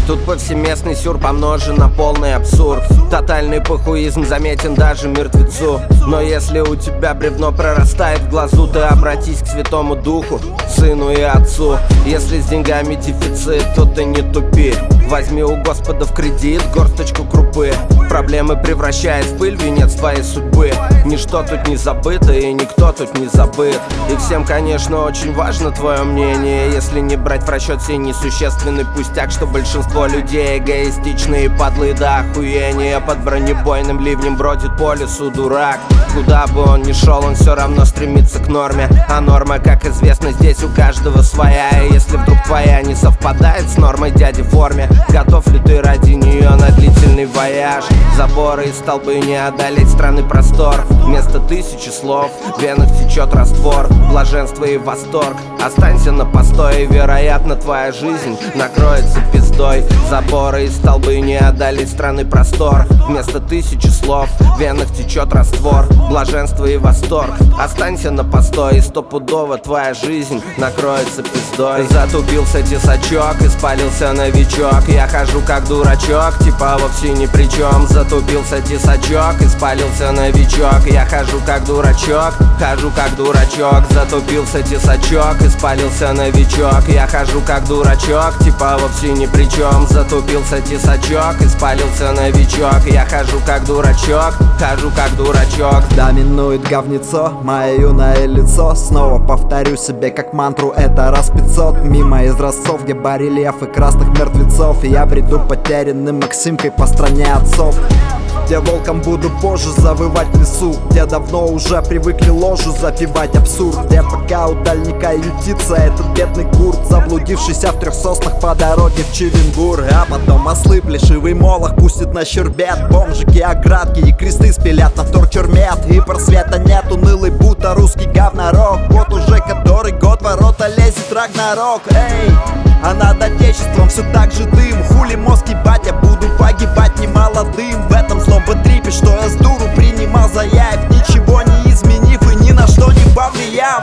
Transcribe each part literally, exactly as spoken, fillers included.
Тут повсеместный сюр помножен на полный абсурд. Тотальный похуизм заметен даже мертвецу. Но если у тебя бревно прорастает в глазу, ты обратись к Святому Духу, Сыну и Отцу. Если с деньгами дефицит, то ты не тупи. Возьми у Господа в кредит горсточку крупы. Проблемы превращает в пыль венец твоей судьбы. Ничто тут не забыто и никто тут не забыт. И всем, конечно, очень важно твое мнение, если не брать в расчет сей несущественный пустяк, что большинство людей эгоистичные, падлы до охуения. Под бронебойным ливнем бродит по лесу дурак. Куда бы он ни шел, он все равно стремится к норме. А норма, как известно, здесь у каждого своя. И если вдруг твоя не совпадает с нормой дяди в форме, готов ли ты ради нее на длительный вояж? Заборы и столбы не одолеть страны простор. Вместо тысячи слов в венах течет раствор. Блаженство и восторг, останься на постой, и, вероятно, твоя жизнь накроется пиздой. Заборы и столбы не одолеть страны простор. Вместо тысячи слов в венах течет раствор. Блаженство и восторг, останься на постой, и стопудово твоя жизнь накроется пиздой. Затупился тесачок и спалился новичок. Я хожу как дурачок, типа вовсе ни при чем. Затупился тесачок и спалился новичок. Я хожу как дурачок, хожу как дурачок. Затупился тесачок и спалился новичок. Я хожу как дурачок, типа вовсе ни при чем. Затупился тесачок и спалился новичок. Я хожу как дурачок, хожу как дурачок. Доминует говнецо, мое юное лицо. Снова повторю себе как мантру, это раз пятьсот. Мимо изразцов, где барельефы красных мертвецов. И я бреду потерянным Максимкой по стране отцов, где волком буду позже завывать в лесу, где давно уже привыкли ложу запивать абсурд, где пока у дальника ютится этот бедный курт, заблудившийся в трех соснах по дороге в Чивингур. А потом ослы плешивый молох пустит на щербет. Бомжики, оградки и кресты спилят на вторчермет. И просвета нет, унылый будто русский говнорок. Вот уже который год ворота лезет Рагнарок. Эй, а над отечеством все так же дым. Хули мозг ебать, я буду погибать не молодым. В этом злом бэтрипе, что я с дуру принимал заяв, ничего не изменив и ни на что не повлияв.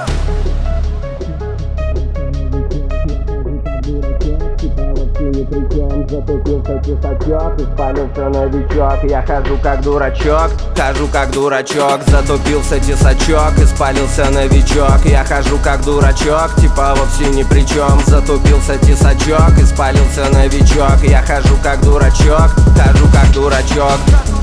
Затупился тесачок и спалился новичок. Я хожу как дурачок, хожу как дурачок. Затупился тесачок и спалился новичок. Я хожу как дурачок, типа вовсе ни при чем. Затупился тесачок и спалился новичок. Я хожу как дурачок, хожу как дурачок.